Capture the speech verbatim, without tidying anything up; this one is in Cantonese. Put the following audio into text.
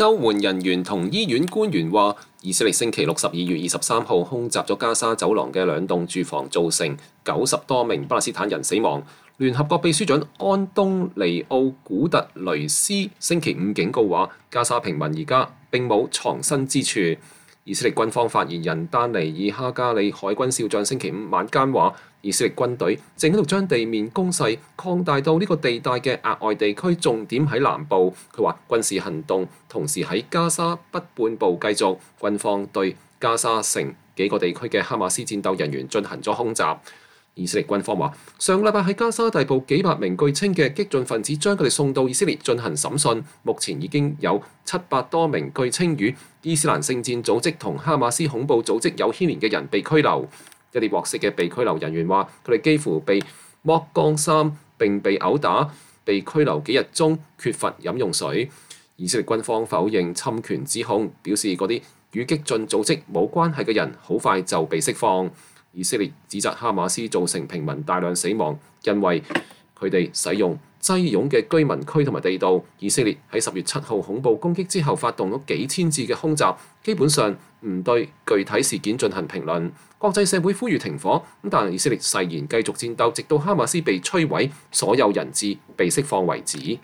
救援人員同醫院官員話，以色列星期六十二月二十三號空襲咗加沙走廊嘅兩棟住房，造成九十多名巴勒斯坦人死亡。聯合國秘書長安東尼奧古特雷斯星期五警告話，加沙平民而家並冇藏身之處。以色列軍方發言人丹尼爾哈加里海軍少將星期五晚間話，以色列軍隊正喺度將地面攻勢擴大到呢個地帶嘅額外地區，重點喺南部。佢話軍事行動同時喺加沙北半部繼續，軍方對加沙城幾個地區嘅哈馬斯戰鬥人員進行咗空襲。以色列軍方話，上個禮拜喺加沙逮捕幾百名據稱嘅激進分子，將佢哋送到以色列進行審訊。目前已經有七百多名據稱與伊斯蘭聖戰組織同哈馬斯恐怖組織有牽連嘅人被拘留。一啲獲釋嘅被拘留人員話，佢哋幾乎被剝光衫並被毆打，被拘留幾日中缺乏飲用水。以色列軍方否認侵權指控，表示嗰啲與激進組織冇關係嘅人好快就被釋放。以色列指責哈馬斯造成平民大量死亡，因為佢哋使用擠擁嘅居民區同埋地道。以色列喺十月七號恐怖攻擊之後發動咗幾千次嘅空襲，基本上唔對具體事件進行評論。國際社會呼籲停火，但以色列誓言繼續戰鬥，直到哈馬斯被摧毀，所有人質被釋放為止。